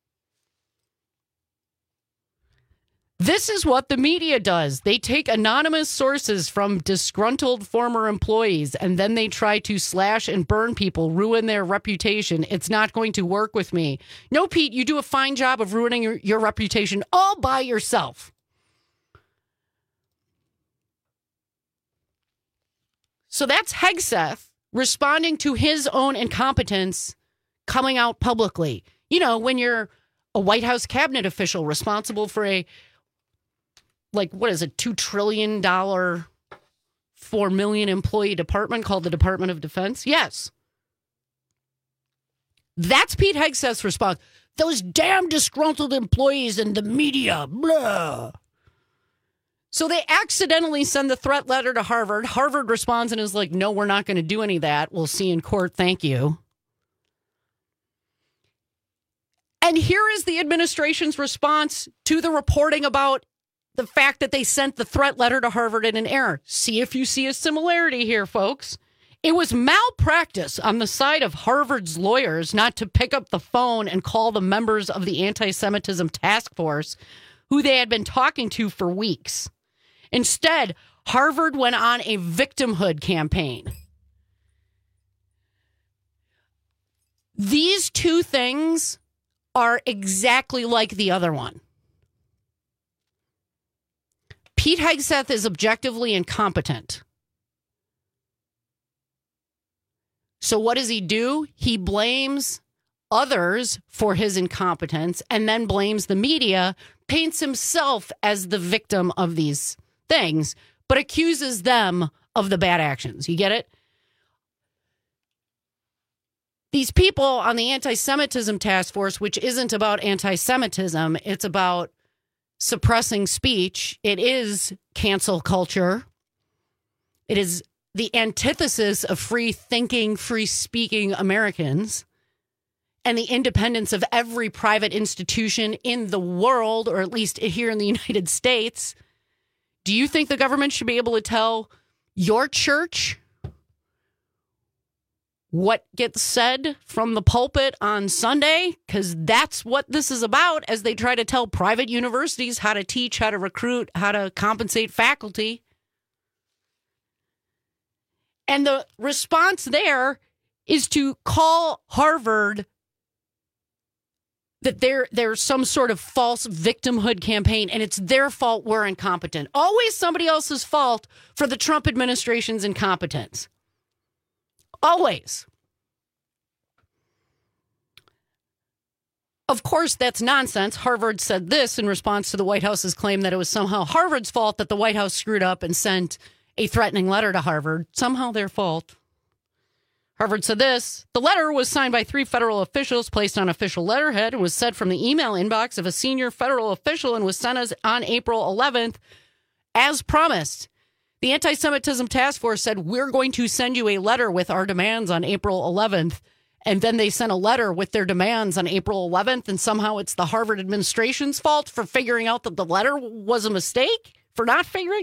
This is what the media does. They take anonymous sources from disgruntled former employees, and then they try to slash and burn people, ruin their reputation. It's not going to work with me. No, Pete, you do a fine job of ruining your reputation all by yourself. So that's Hegseth responding to his own incompetence, coming out publicly. When you're a White House cabinet official responsible for a $2 trillion, 4 million employee department called the Department of Defense? Yes. That's Pete Hegseth's response. Those damn disgruntled employees in the media, blah. So they accidentally send the threat letter to Harvard. Harvard responds and is like, no, we're not going to do any of that. We'll see you in court. Thank you. And here is the administration's response to the reporting about the fact that they sent the threat letter to Harvard in an error. See if you see a similarity here, folks. It was malpractice on the side of Harvard's lawyers not to pick up the phone and call the members of the anti-Semitism task force who they had been talking to for weeks. Instead, Harvard went on a victimhood campaign. These two things are exactly like the other one. Pete Hegseth is objectively incompetent. So what does he do? He blames others for his incompetence and then blames the media, paints himself as the victim of these things, but accuses them of the bad actions. You get it? These people on the anti-Semitism task force, which isn't about anti-Semitism, it's about suppressing speech. It is cancel culture. It is the antithesis of free thinking, free speaking Americans. and the independence of every private institution in the world, or at least here in the United States, do you think the government should be able to tell your church what gets said from the pulpit on Sunday? Because that's what this is about, as they try to tell private universities how to teach, how to recruit, how to compensate faculty. And the response there is to call Harvard that there's some sort of false victimhood campaign, and it's their fault we're incompetent. Always somebody else's fault for the Trump administration's incompetence. Always. Of course, that's nonsense. Harvard said this in response to the White House's claim that it was somehow Harvard's fault that the White House screwed up and sent a threatening letter to Harvard. Somehow their fault. Harvard said this: the letter was signed by 3 federal officials, placed on official letterhead, and was sent from the email inbox of a senior federal official and was sent on April 11th, as promised. The Anti-Semitism Task Force said, we're going to send you a letter with our demands on April 11th. And then they sent a letter with their demands on April 11th, and somehow it's the Harvard administration's fault for figuring out that the letter was a mistake, for not figuring.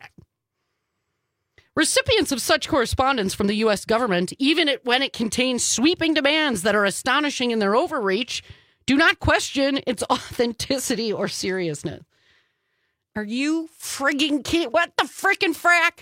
Recipients of such correspondence from the U.S. government, even when it contains sweeping demands that are astonishing in their overreach, do not question its authenticity or seriousness. Are you frigging kidding? What the frickin' frack?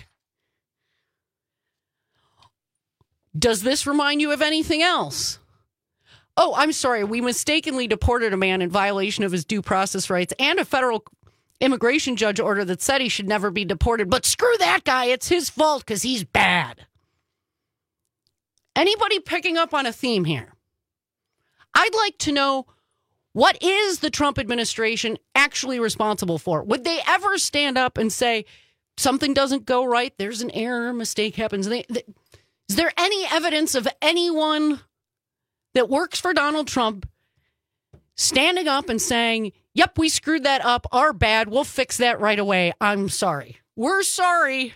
Does this remind you of anything else? Oh, I'm sorry. We mistakenly deported a man in violation of his due process rights, and a federal immigration judge order that said he should never be deported. But screw that guy. It's his fault because he's bad. Anybody picking up on a theme here? I'd like to know, what is the Trump administration actually responsible for? Would they ever stand up and say, something doesn't go right, there's an error, mistake happens? Is there any evidence of anyone that works for Donald Trump standing up and saying, yep, we screwed that up, our bad, we'll fix that right away, I'm sorry. We're sorry.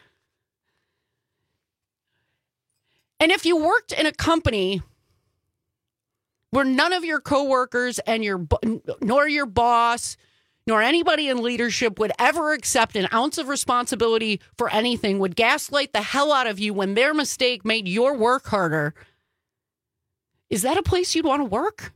And if you worked in a company where none of your coworkers and nor your boss, nor anybody in leadership would ever accept an ounce of responsibility for anything, would gaslight the hell out of you when their mistake made your work harder, is that a place you'd want to work?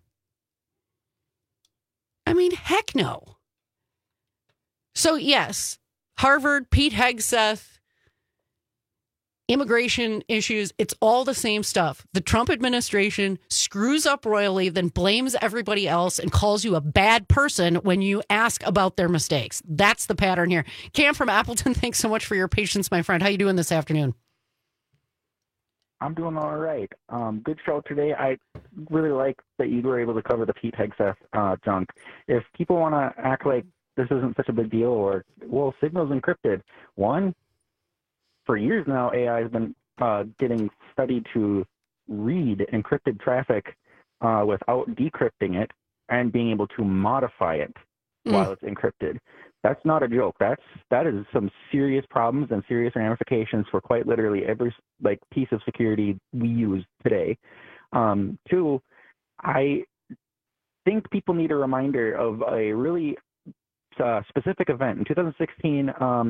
I mean, heck no. So yes, Harvard, Pete Hegseth, immigration issues, it's all the same stuff. The Trump administration screws up royally, then blames everybody else and calls you a bad person when you ask about their mistakes. That's the pattern here. Cam from Appleton, thanks so much for your patience, my friend. How you doing this afternoon? I'm doing all right. Good show today. I really like that you were able to cover the Pete Hegseth junk. If people want to act like this isn't such a big deal, or, well, Signal's encrypted. One, for years now, AI has been getting studied to read encrypted traffic without decrypting it and being able to modify it while it's encrypted. That's not a joke. That is some serious problems and serious ramifications for quite literally every piece of security we use today. Two, I think people need a reminder of a really specific event. In 2016,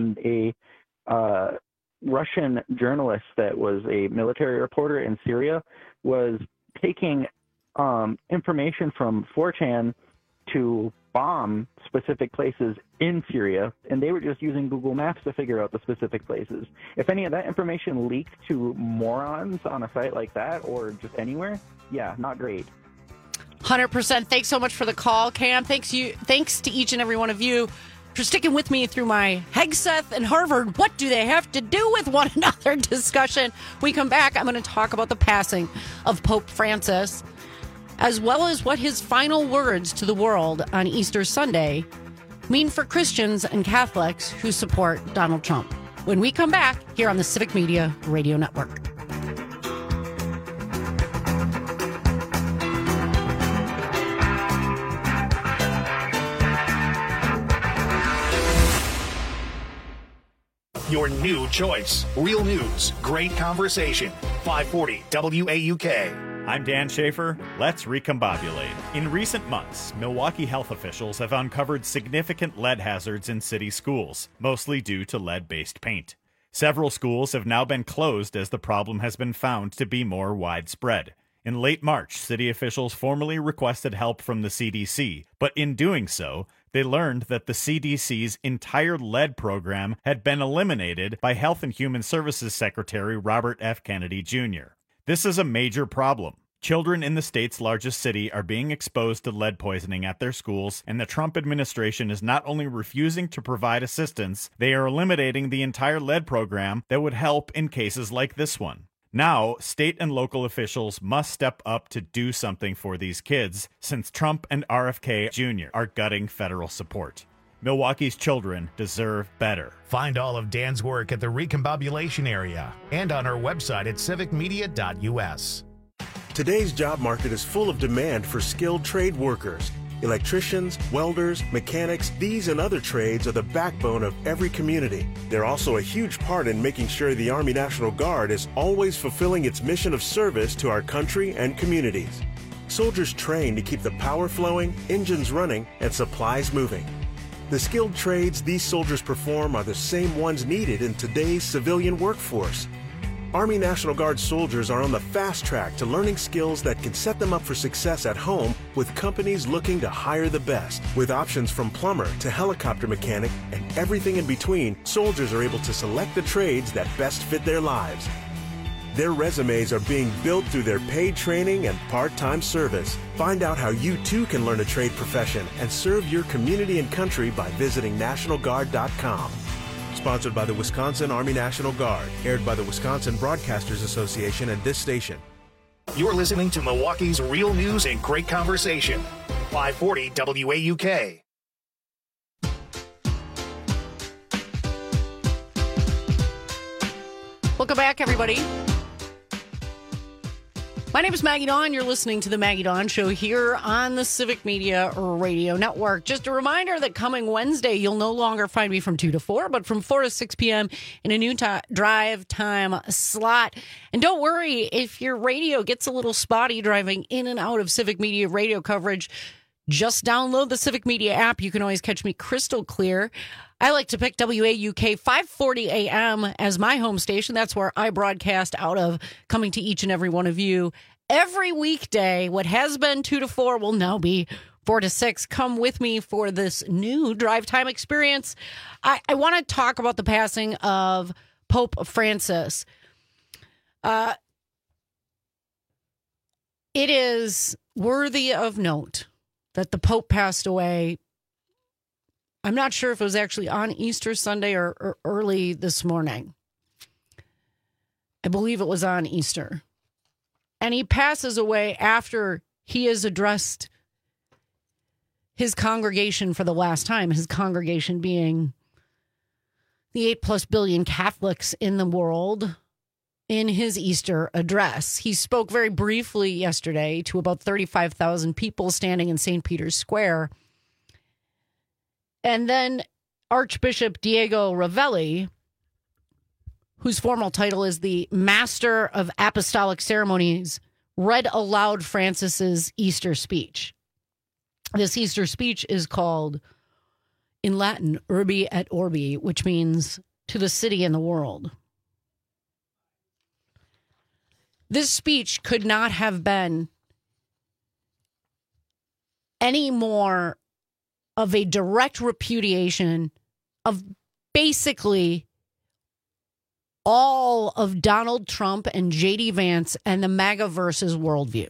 a Russian journalist that was a military reporter in Syria was taking information from 4chan to bomb specific places in Syria, and they were just using Google Maps to figure out the specific places. If any of that information leaked to morons on a site like that, or just anywhere, yeah, not great. 100%. Thanks so much for the call, Cam. Thanks to each and every one of you for sticking with me through my Hegseth and Harvard, what do they have to do with one another discussion. We come back, I'm going to talk about the passing of Pope Francis, as well as what his final words to the world on Easter Sunday mean for Christians and Catholics who support Donald Trump. When we come back here on the Civic Media Radio Network. Your new choice. Real news, great conversation. 540 WAUK. I'm Dan Schaefer. Let's recombobulate. In recent months, Milwaukee health officials have uncovered significant lead hazards in city schools, mostly due to lead-based paint. Several schools have now been closed as the problem has been found to be more widespread. In late March, city officials formally requested help from the CDC, but in doing so, they learned that the CDC's entire lead program had been eliminated by Health and Human Services Secretary Robert F. Kennedy, Jr. This is a major problem. Children in the state's largest city are being exposed to lead poisoning at their schools, and the Trump administration is not only refusing to provide assistance, they are eliminating the entire lead program that would help in cases like this one. Now, state and local officials must step up to do something for these kids, since Trump and RFK Jr. are gutting federal support. Milwaukee's children deserve better. Find all of Dan's work at the Recombobulation area and on our website at civicmedia.us. Today's job market is full of demand for skilled trade workers. Electricians, welders, mechanics, these and other trades are the backbone of every community. They're also a huge part in making sure the Army National Guard is always fulfilling its mission of service to our country and communities. Soldiers train to keep the power flowing, engines running, and supplies moving. The skilled trades these soldiers perform are the same ones needed in today's civilian workforce. Army National Guard soldiers are on the fast track to learning skills that can set them up for success at home with companies looking to hire the best. With options from plumber to helicopter mechanic and everything in between, soldiers are able to select the trades that best fit their lives. Their resumes are being built through their paid training and part-time service. Find out how you too can learn a trade profession and serve your community and country by visiting NationalGuard.com. Sponsored by the Wisconsin Army National Guard. Aired by the Wisconsin Broadcasters Association and this station. You're listening to Milwaukee's Real News and Great Conversation. 540 WAUK. Welcome back, everybody. My name is Maggie Dawn. You're listening to the Maggie Dawn Show here on the Civic Media Radio Network. Just a reminder that coming Wednesday, you'll no longer find me from 2 to 4, but from 4 to 6 p.m. in a new drive time slot. And don't worry, if your radio gets a little spotty driving in and out of Civic Media radio coverage, just download the Civic Media app. You can always catch me crystal clear. I like to pick WAUK 540 AM as my home station. That's where I broadcast out of, coming to each and every one of you every weekday. What has been 2 to 4 will now be 4 to 6. Come with me for this new drive time experience. I want to talk about the passing of Pope Francis. It is worthy of note that the Pope passed away. I'm not sure if it was actually on Easter Sunday or early this morning. I believe it was on Easter. And he passes away after he has addressed his congregation for the last time, his congregation being the 8+ billion Catholics in the world. In his Easter address, he spoke very briefly yesterday to about 35,000 people standing in St. Peter's Square. And then Archbishop Diego Ravelli, whose formal title is the Master of Apostolic Ceremonies, read aloud Francis's Easter speech. This Easter speech is called, in Latin, Urbi et Orbi, which means to the city and the world. This speech could not have been any more of a direct repudiation of basically all of Donald Trump and J.D. Vance and the MAGA versus worldview.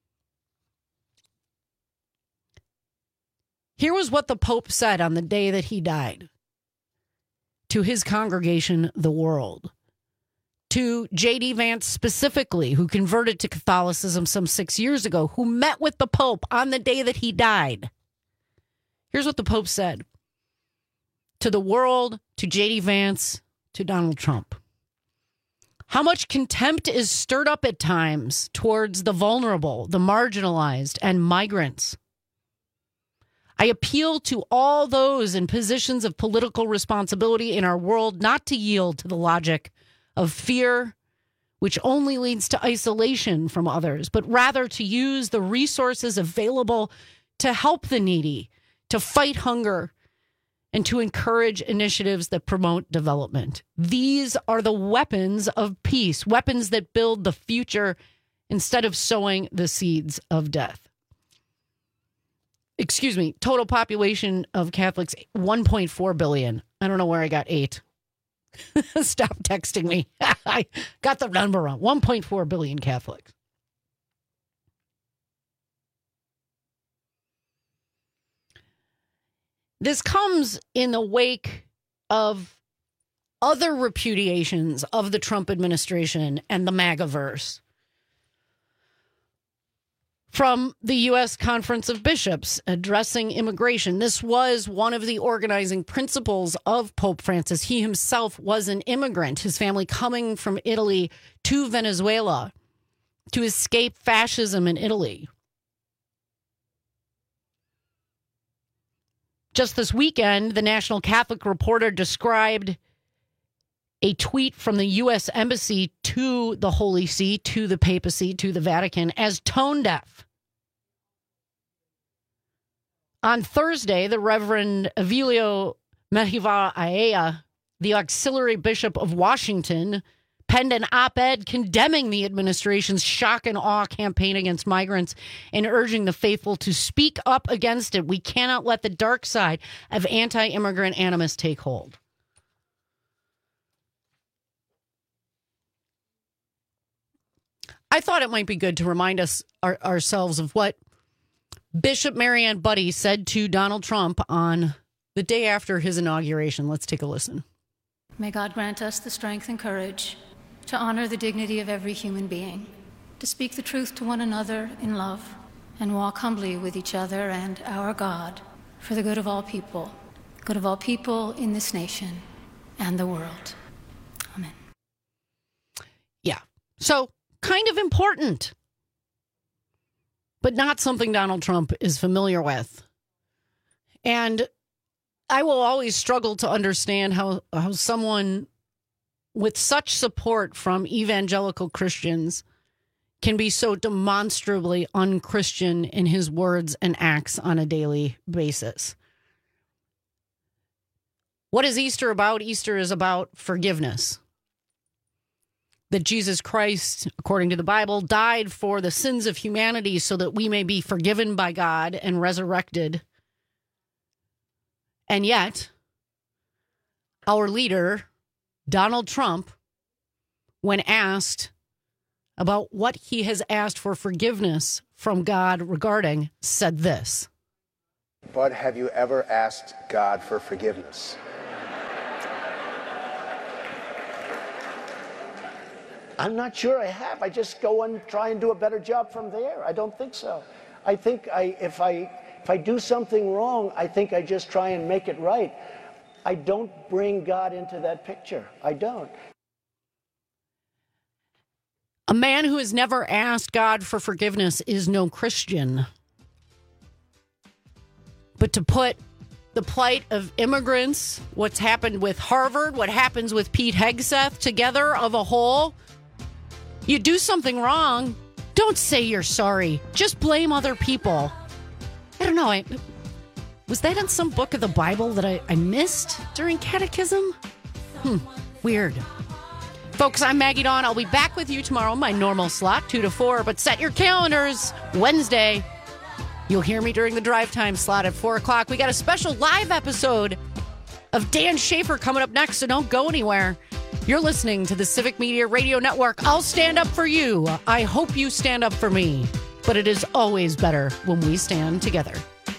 Here was what the Pope said on the day that he died to his congregation, the world. To J.D. Vance specifically, who converted to Catholicism some 6 years ago, who met with the Pope on the day that he died. Here's what the Pope said to the world, to J.D. Vance, to Donald Trump. How much contempt is stirred up at times towards the vulnerable, the marginalized, and migrants. I appeal to all those in positions of political responsibility in our world not to yield to the logic of fear which only leads to isolation from others, but rather to use the resources available to help the needy, to fight hunger, and to encourage initiatives that promote development. These are the weapons of peace, weapons that build the future instead of sowing the seeds of death. Excuse me, total population of Catholics, 1.4 billion. I don't know where I got 8. Stop texting me. I got the number wrong. 1.4 billion Catholics. This comes in the wake of other repudiations of the Trump administration and the MAGAverse. From the U.S. Conference of Bishops addressing immigration. This was one of the organizing principles of Pope Francis. He himself was an immigrant, his family coming from Italy to Venezuela to escape fascism in Italy. Just this weekend, the National Catholic Reporter described a tweet from the U.S. Embassy to the Holy See, to the papacy, to the Vatican, as tone deaf. On Thursday, the Reverend Avilio Mejiva Aea, the auxiliary bishop of Washington, penned an op-ed condemning the administration's shock and awe campaign against migrants and urging the faithful to speak up against it. We cannot let the dark side of anti-immigrant animus take hold. I thought it might be good to remind us ourselves of what Bishop Marianne Budde said to Donald Trump on the day after his inauguration. Let's take a listen. May God grant us the strength and courage to honor the dignity of every human being, to speak the truth to one another in love, and walk humbly with each other and our God for the good of all people in this nation and the world. Amen. Yeah. So, kind of important, but not something Donald Trump is familiar with. And I will always struggle to understand how someone with such support from evangelical Christians can be so demonstrably un-Christian in his words and acts on a daily basis. What is Easter about? Easter is about forgiveness. That Jesus Christ, according to the Bible, died for the sins of humanity so that we may be forgiven by God and resurrected. And yet, our leader, Donald Trump, when asked about what he has asked for forgiveness from God regarding, said this. But have you ever asked God for forgiveness? I'm not sure I have. I just go and try and do a better job from there. I don't think so. I think if I do something wrong, I think I just try and make it right. I don't bring God into that picture. I don't. A man who has never asked God for forgiveness is no Christian. But to put the plight of immigrants, what's happened with Harvard, what happens with Pete Hegseth together of a whole, you do something wrong, don't say you're sorry. Just blame other people. I don't know. Was that in some book of the Bible that I missed during catechism? Weird. Folks, I'm Maggie Dawn. I'll be back with you tomorrow, my normal slot, 2 to 4. But set your calendars. Wednesday, you'll hear me during the drive time slot at 4 o'clock. We got a special live episode of Dan Schaefer coming up next, so don't go anywhere. You're listening to the Civic Media Radio Network. I'll stand up for you. I hope you stand up for me. But it is always better when we stand together.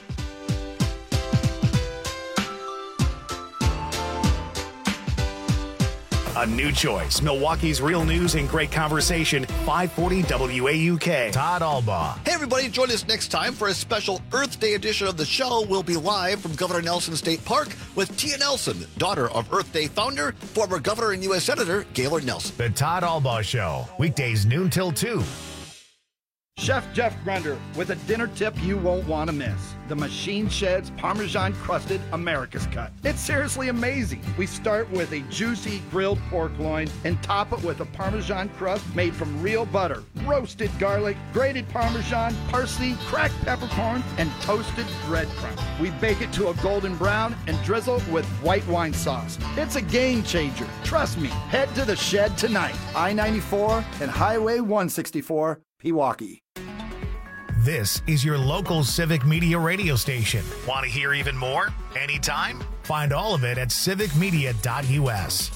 A new choice. Milwaukee's real news and great conversation. 540 WAUK. Todd Albaugh. Hey, everybody. Join us next time for a special Earth Day edition of the show. We'll be live from Governor Nelson State Park with Tia Nelson, daughter of Earth Day founder, former governor and U.S. Senator Gaylord Nelson. The Todd Albaugh Show. Weekdays noon till 2. Chef Jeff Grunder with a dinner tip you won't want to miss. The Machine Shed's Parmesan crusted America's Cut. It's seriously amazing. We start with a juicy grilled pork loin and top it with a Parmesan crust made from real butter, roasted garlic, grated Parmesan, parsley, cracked peppercorn, and toasted breadcrumbs. We bake it to a golden brown and drizzle with white wine sauce. It's a game changer. Trust me. Head to the Shed tonight. I-94 and Highway 164, Pewaukee. This is your local Civic Media radio station. Want to hear even more? Anytime? Find all of it at civicmedia.us.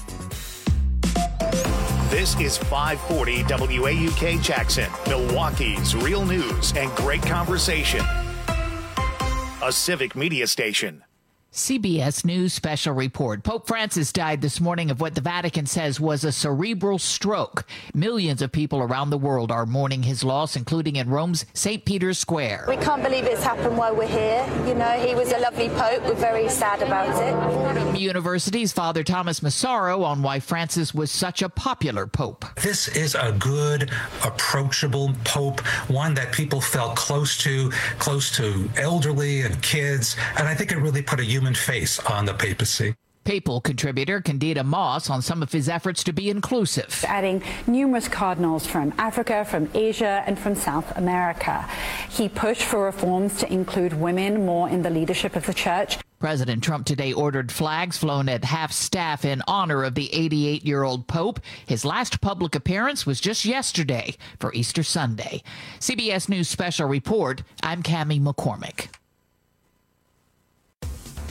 This is 540 WAUK Jackson, Milwaukee's real news and great conversation. A Civic Media station. CBS News special report. Pope Francis died this morning of what the Vatican says was a cerebral stroke. Millions of people around the world are mourning his loss, including in Rome's St. Peter's Square. We can't believe it's happened while we're here. You know, he was a lovely pope. We're very sad about it. Fordham University's Father Thomas Massaro on why Francis was such a popular pope. This is a good, approachable pope, one that people felt close to elderly and kids, and I think it really put a human face on the papacy. Papal contributor Candida Moss on some of his efforts to be inclusive. Adding numerous cardinals from Africa, from Asia, and from South America. He pushed for reforms to include women more in the leadership of the church. President Trump today ordered flags flown at half-staff in honor of the 88-year-old Pope. His last public appearance was just yesterday for Easter Sunday. CBS News Special Report, I'm Cammie McCormick.